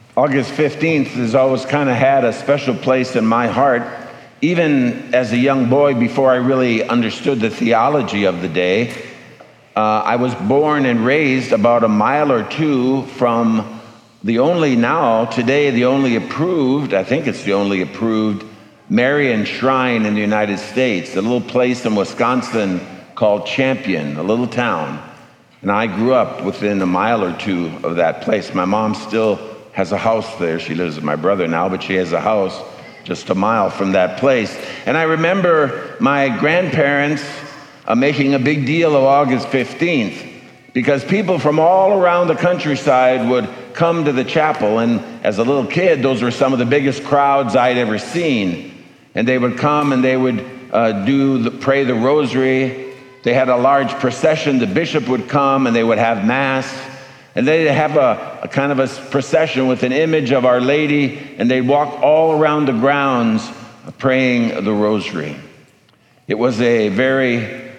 August 15th has always kind of had a special place in my heart, even as a young boy before I really understood the theology of the day. I was born and raised about a mile or two from the only approved, I think it's the only approved, Marian shrine in the United States, a little place in Wisconsin called Champion, a little town. And I grew up within a mile or two of that place. My mom still has a house there. She lives with my brother now, but she has a house just a mile from that place. And I remember my grandparents making a big deal of August 15th because people from all around the countryside would come to the chapel. And as a little kid, those were some of the biggest crowds I'd ever seen. And they would come and they would pray the rosary. They had a large procession. The bishop would come and they would have mass. And they'd have a kind of a procession with an image of Our Lady, and they'd walk all around the grounds praying the rosary. It was a very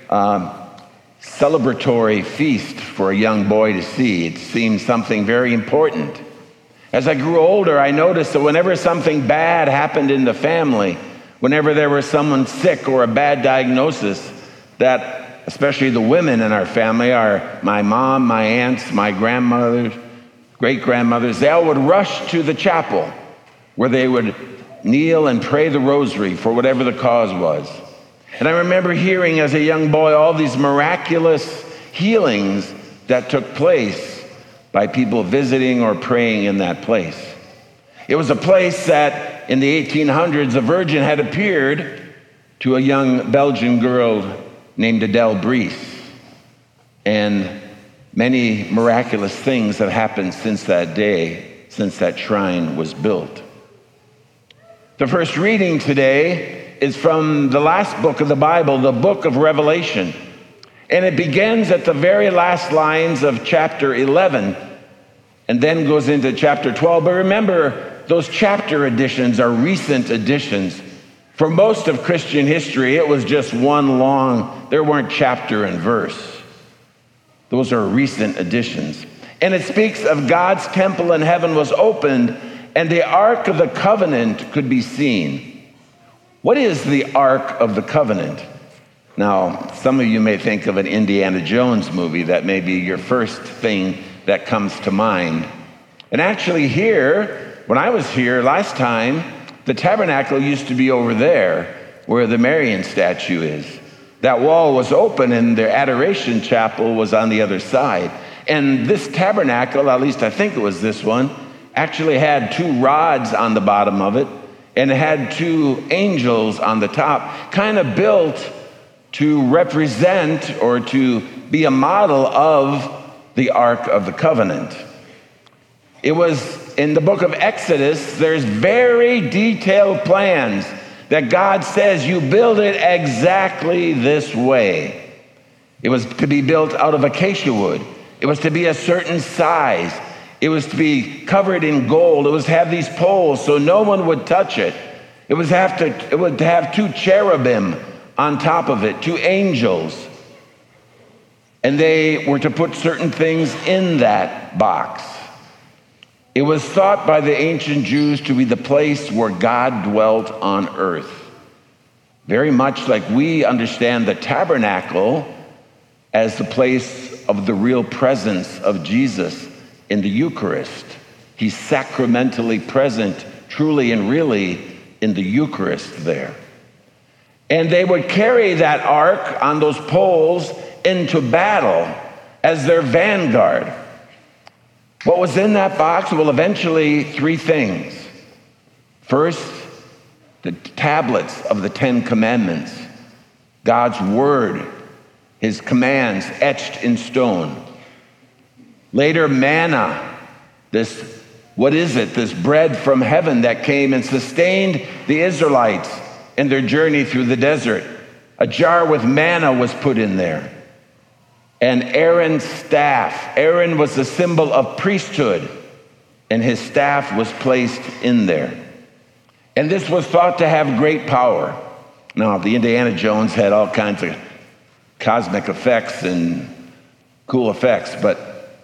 celebratory feast for a young boy to see. It seemed something very important. As I grew older, I noticed that whenever something bad happened in the family, whenever there was someone sick or a bad diagnosis, that especially the women in our family, my mom, my aunts, my grandmothers, great-grandmothers, they all would rush to the chapel where they would kneel and pray the rosary for whatever the cause was. And I remember hearing as a young boy all these miraculous healings that took place by people visiting or praying in that place. It was a place that in the 1800s, a virgin had appeared to a young Belgian girl named Adele Brees. And many miraculous things have happened since that day, since that shrine was built. The first reading today is from the last book of the Bible, the book of Revelation. And it begins at the very last lines of chapter 11 and then goes into chapter 12. But remember, those chapter additions are recent additions. For most of Christian history, it was just there weren't chapter and verse. Those are recent additions. And it speaks of God's temple in heaven was opened, and the Ark of the Covenant could be seen. What is the Ark of the Covenant? Now, some of you may think of an Indiana Jones movie. That may be your first thing that comes to mind. And actually here, when I was here last time, the tabernacle used to be over there where the Marian statue is. That wall was open and the adoration chapel was on the other side. And this tabernacle, at least I think it was this one, actually had two rods on the bottom of it and it had two angels on the top, kind of built to represent or to be a model of the Ark of the Covenant. It was in the book of Exodus, there's very detailed plans that God says you build it exactly this way. It was to be built out of acacia wood. It was to be a certain size. It was to be covered in gold. It was to have these poles so no one would touch it. It would have two cherubim on top of it, two angels. And they were to put certain things in that box. It was thought by the ancient Jews to be the place where God dwelt on earth. Very much like we understand the tabernacle as the place of the real presence of Jesus in the Eucharist. He's sacramentally present, truly and really, in the Eucharist there. And they would carry that ark on those poles into battle as their vanguard. What was in that box? Well, eventually, three things. First, the tablets of the Ten Commandments, God's word, his commands etched in stone. Later, manna, this bread from heaven that came and sustained the Israelites in their journey through the desert. A jar with manna was put in there. And Aaron's staff. Aaron was the symbol of priesthood, and his staff was placed in there. And this was thought to have great power. Now, the Indiana Jones had all kinds of cosmic effects and cool effects, but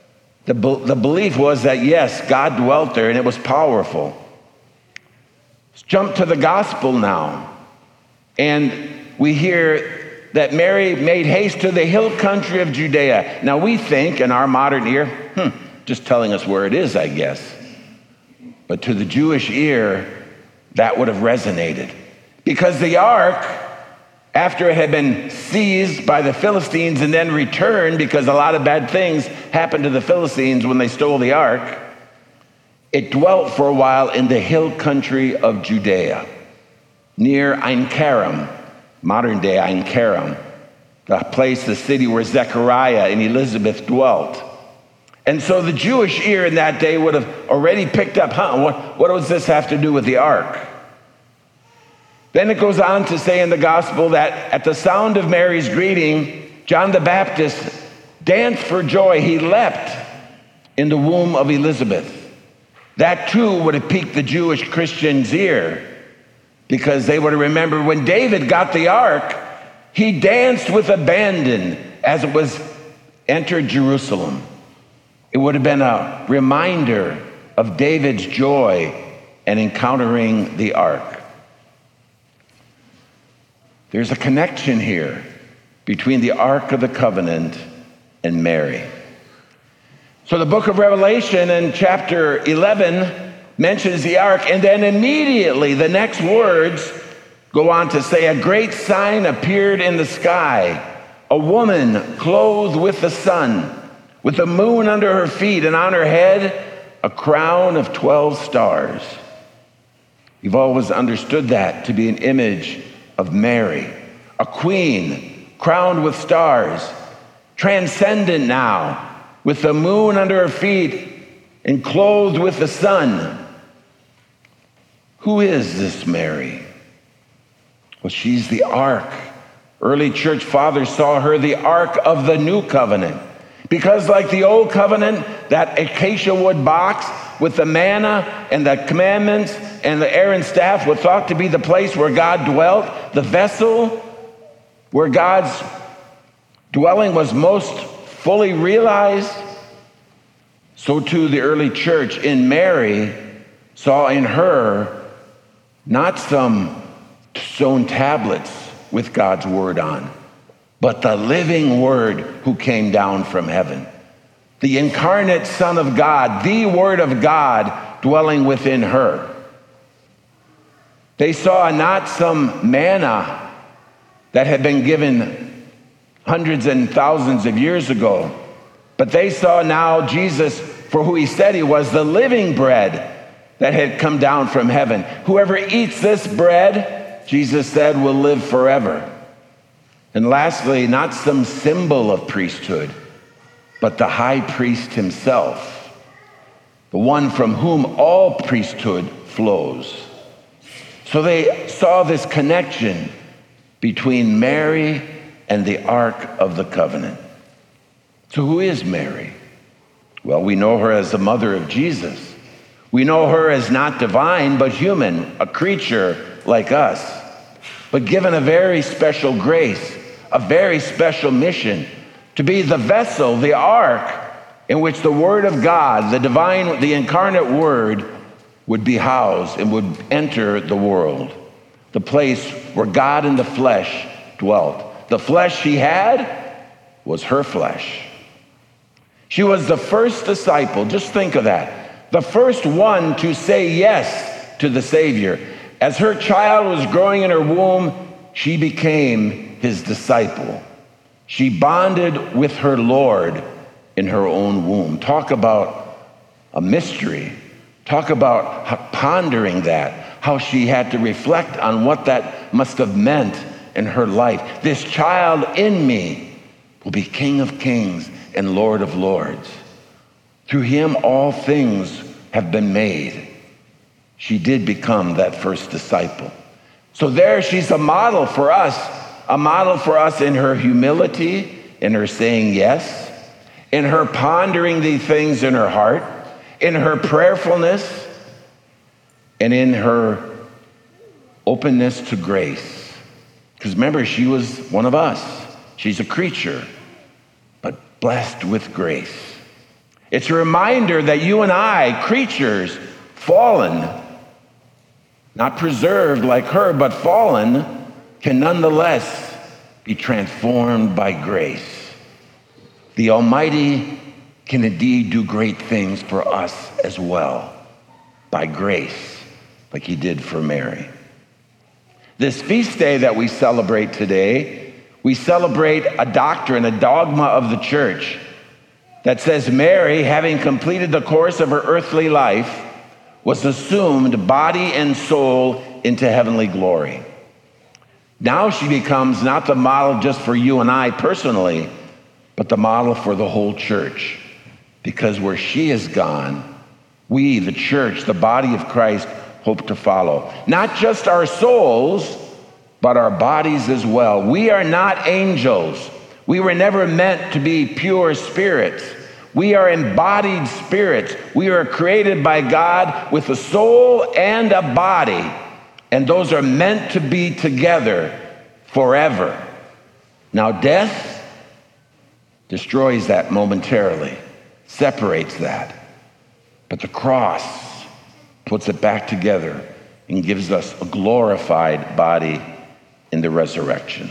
The belief was that, yes, God dwelt there and it was powerful. Let's jump to the gospel now. And we hear that Mary made haste to the hill country of Judea. Now we think in our modern ear, just telling us where it is, I guess. But to the Jewish ear, that would have resonated. Because the ark, after it had been seized by the Philistines and then returned, because a lot of bad things happened to the Philistines when they stole the ark, it dwelt for a while in the hill country of Judea, near Ein Karam, modern day Ein Karam, the city where Zechariah and Elizabeth dwelt. And so the Jewish ear in that day would have already picked up, what does this have to do with the ark? Then it goes on to say in the gospel that at the sound of Mary's greeting, John the Baptist danced for joy. He leapt in the womb of Elizabeth. That too would have piqued the Jewish Christian's ear, because they would have remembered when David got the ark, he danced with abandon as it was entered Jerusalem. It would have been a reminder of David's joy in encountering the ark. There's a connection here between the Ark of the Covenant and Mary. So the book of Revelation in chapter 11 mentions the ark, and then immediately the next words go on to say, a great sign appeared in the sky, a woman clothed with the sun, with the moon under her feet, and on her head a crown of 12 stars. You've always understood that to be an image of Mary, a queen crowned with stars, transcendent now, with the moon under her feet and clothed with the sun. Who is this Mary? Well, she's the ark. Early church fathers saw her the ark of the new covenant, because like the old covenant, that acacia wood box with the manna and the commandments and the Aaron's staff were thought to be the place where God dwelt, the vessel where God's dwelling was most fully realized. So too the early church in Mary saw in her not some stone tablets with God's word on, but the living word who came down from heaven. The incarnate Son of God, the Word of God dwelling within her. They saw not some manna that had been given hundreds and thousands of years ago, but they saw now Jesus for who he said he was, the living bread that had come down from heaven. Whoever eats this bread, Jesus said, will live forever. And lastly, not some symbol of priesthood, but the high priest himself, the one from whom all priesthood flows. So they saw this connection between Mary and the Ark of the Covenant. So who is Mary? Well, we know her as the mother of Jesus. We know her as not divine, but human, a creature like us, but given a very special grace, a very special mission, to be the vessel, the ark, in which the Word of God, the divine, the incarnate Word, would be housed and would enter the world, the place where God in the flesh dwelt. The flesh she had was her flesh. She was the first disciple, just think of that, the first one to say yes to the Savior. As her child was growing in her womb, she became his disciple. She bonded with her Lord in her own womb. Talk about a mystery. Talk about pondering that, how she had to reflect on what that must have meant in her life. This child in me will be King of Kings and Lord of Lords. Through him all things have been made. She did become that first disciple. So there she's a model for us in her humility, in her saying yes, in her pondering these things in her heart, in her prayerfulness, and in her openness to grace. Because remember, she was one of us. She's a creature, but blessed with grace. It's a reminder that you and I, creatures, fallen, not preserved like her, but fallen, can nonetheless be transformed by grace. The Almighty can indeed do great things for us as well, by grace, like he did for Mary. This feast day that we celebrate today, we celebrate a doctrine, a dogma of the church that says Mary, having completed the course of her earthly life, was assumed body and soul into heavenly glory. Now she becomes not the model just for you and I personally, but the model for the whole church. Because where she is gone, we, the church, the body of Christ, hope to follow. Not just our souls, but our bodies as well. We are not angels. We were never meant to be pure spirits. We are embodied spirits. We are created by God with a soul and a body, and those are meant to be together forever. Now, death destroys that momentarily, separates that, but the cross puts it back together and gives us a glorified body in the resurrection.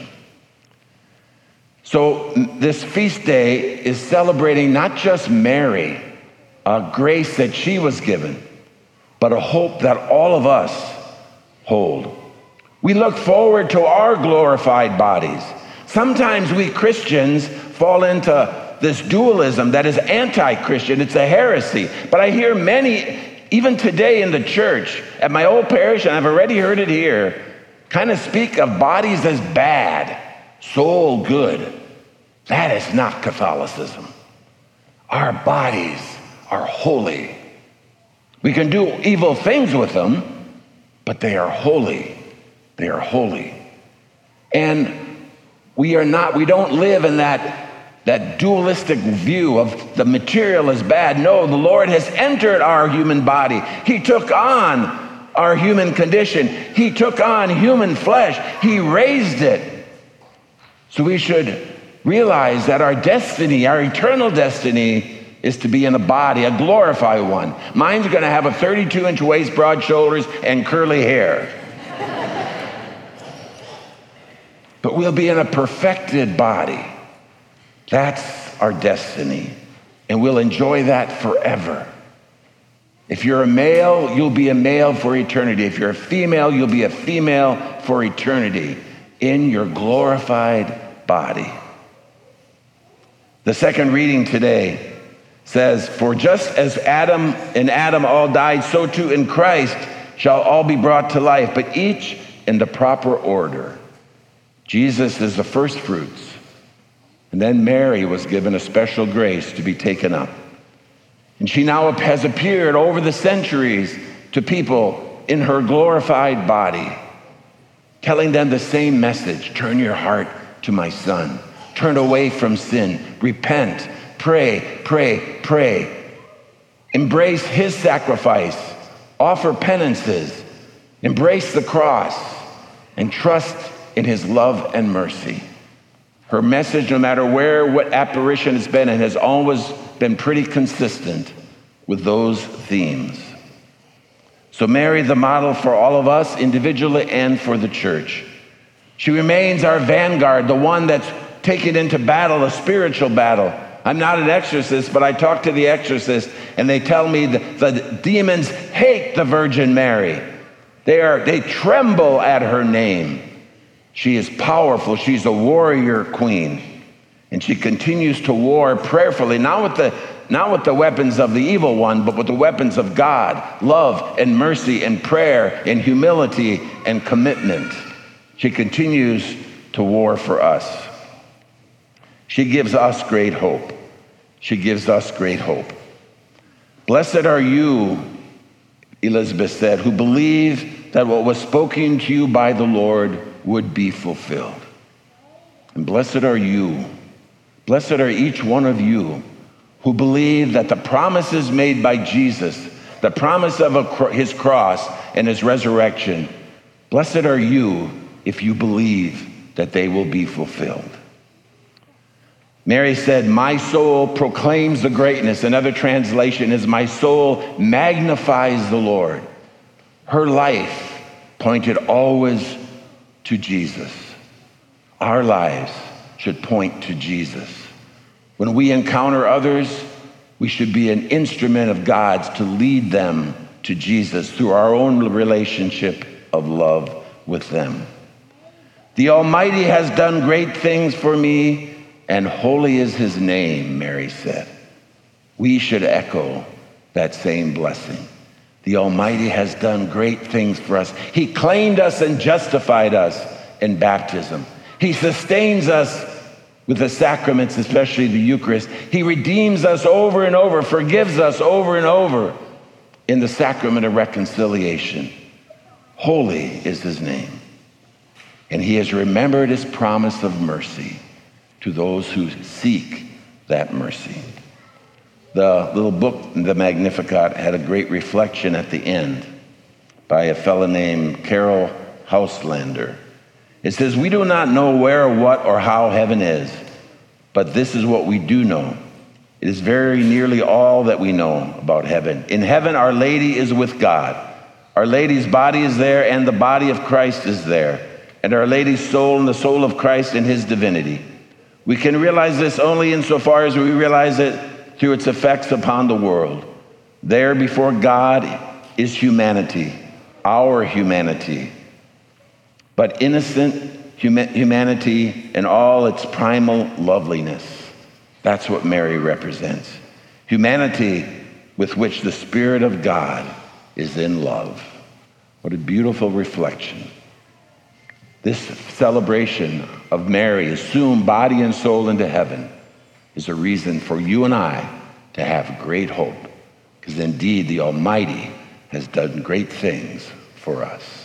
So this feast day is celebrating not just Mary, a grace that she was given, but a hope that all of us hold. We look forward to our glorified bodies. Sometimes we Christians fall into this dualism that is anti-Christian. It's a heresy. But I hear many, even today in the church, at my old parish, and I've already heard it here, kind of speak of bodies as bad, soul good. That is not Catholicism. Our bodies are holy. We can do evil things with them, but they are holy. They are holy. And we don't live in that dualistic view of the material is bad. No, the Lord has entered our human body. He took on our human condition. He took on human flesh. He raised it. So we should realize that our destiny, our eternal destiny, is to be in a body, a glorified one. Mine's going to have a 32-inch waist, broad shoulders, and curly hair. But we'll be in a perfected body. That's our destiny. And we'll enjoy that forever. If you're a male, you'll be a male for eternity. If you're a female, you'll be a female for eternity in your glorified body. The second reading today says, "For just as in Adam all died, so too in Christ shall all be brought to life, but each in the proper order." Jesus is the first fruits. And then Mary was given a special grace to be taken up. And she now has appeared over the centuries to people in her glorified body, telling them the same message: turn your heart to my son. Turn away from sin. Repent. Pray, pray, pray. Embrace his sacrifice. Offer penances. Embrace the cross. And trust in his love and mercy. Her message, no matter what apparition it's been, and has always been pretty consistent with those themes. So Mary, the model for all of us individually and for the church. She remains our vanguard, the one that's taken into battle, a spiritual battle. I'm not an exorcist, but I talk to the exorcists, and they tell me the demons hate the Virgin Mary. They tremble at her name. She is powerful. She's a warrior queen. And she continues to war prayerfully, not with the weapons of the evil one, but with the weapons of God, love and mercy and prayer and humility and commitment. She continues to war for us. She gives us great hope. She gives us great hope. Blessed are you, Elizabeth said, who believe that what was spoken to you by the Lord would be fulfilled. And blessed are you. Blessed are each one of you who believe that the promises made by Jesus, the promise of his cross and his resurrection, blessed are you if you believe that they will be fulfilled. Mary said, my soul proclaims the greatness. Another translation is, my soul magnifies the Lord. Her life pointed always to Jesus. Our lives should point to Jesus. When we encounter others, we should be an instrument of God's to lead them to Jesus through our own relationship of love with them. The Almighty has done great things for me, and holy is his name, Mary said. We should echo that same blessing. The Almighty has done great things for us. He claimed us and justified us in baptism. He sustains us with the sacraments, especially the Eucharist. He redeems us over and over, forgives us over and over in the sacrament of reconciliation. Holy is his name. And he has remembered his promise of mercy to those who seek that mercy. The little book, the Magnificat, had a great reflection at the end by a fellow named Carol Houselander. It says, we do not know where, what, or how heaven is, but this is what we do know. It is very nearly all that we know about heaven. In heaven, Our Lady is with God. Our Lady's body is there, and the body of Christ is there, and Our Lady's soul and the soul of Christ and his divinity. We can realize this only insofar as we realize it through its effects upon the world. There before God is humanity, our humanity, but innocent humanity in all its primal loveliness. That's what Mary represents. Humanity with which the Spirit of God is in love. What a beautiful reflection. This celebration of Mary, assumed body and soul into heaven, is a reason for you and I to have great hope, because indeed the Almighty has done great things for us.